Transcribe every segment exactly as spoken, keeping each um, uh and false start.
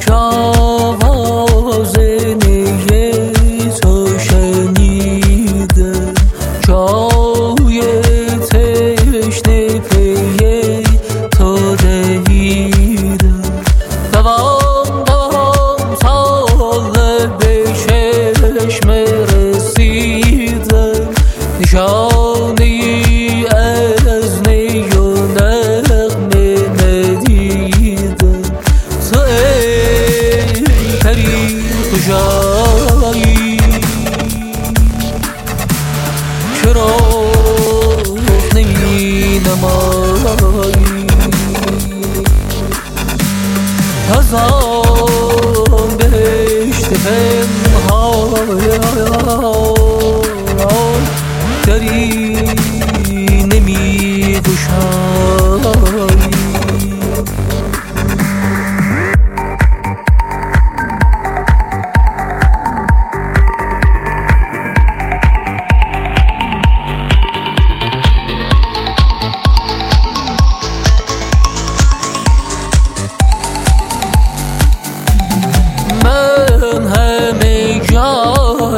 که آواز نی تو شنیدم، جای تشنه پی تو دویدم. دوام دوام سال به چشم رسیدم، نشانی از نی و نغمه ندیدم. تو ای پری کجایی، چرا نمی نمایی؟ از آن بهشت پنهان دری نمی گشایی. من همه جا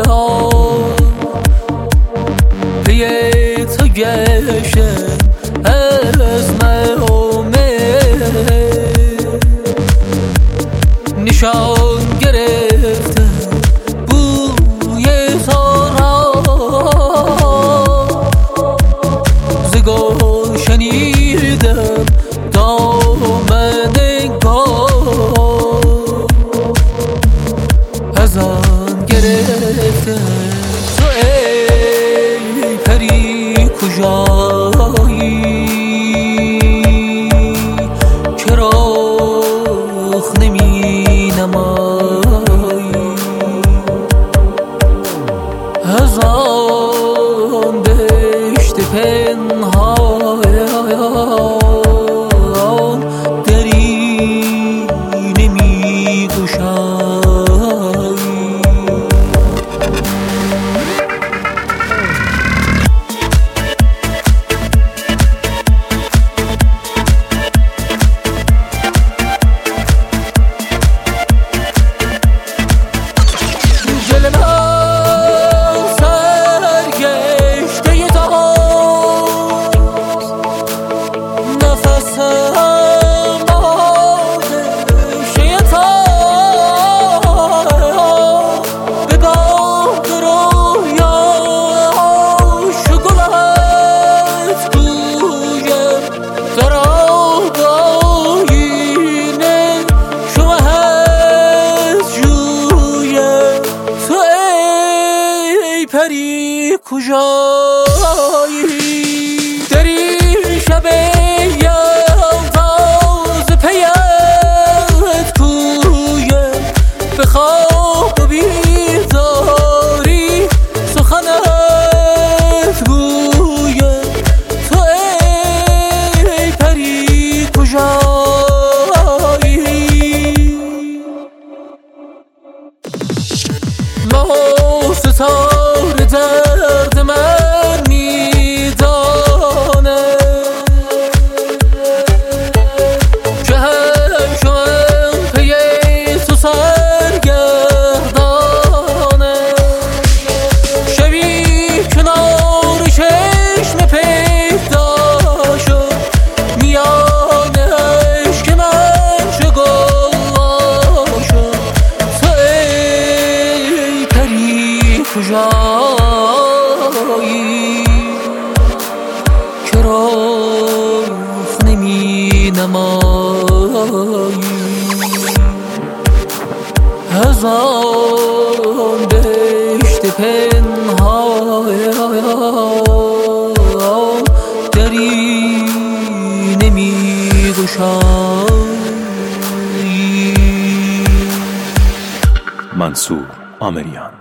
پی تو گشتم، از مهمه نشان گرفتم بوی سارا، ز گل شنیدم دامن گل، از آن گرفتم. تو ای پری کجایی، چرا نمی نمایی؟ از آن بهشت پنهان دری نمی گشایی. پری کجایی، دری شب یلداز پیت کویم، به خواب و بیداری سخنت گویم. تو ای پری کجایی، ماه و ستاره درد من میدانه، که همچون پی تو سرگردانه. شبی کنار چشم پیدا شد، میان عشق من چو گل شد. تو ای پری کجایی، چرا نمی نمایی؟ از آن بهشت پنهان دری نمی گشایی. منصور آمریان.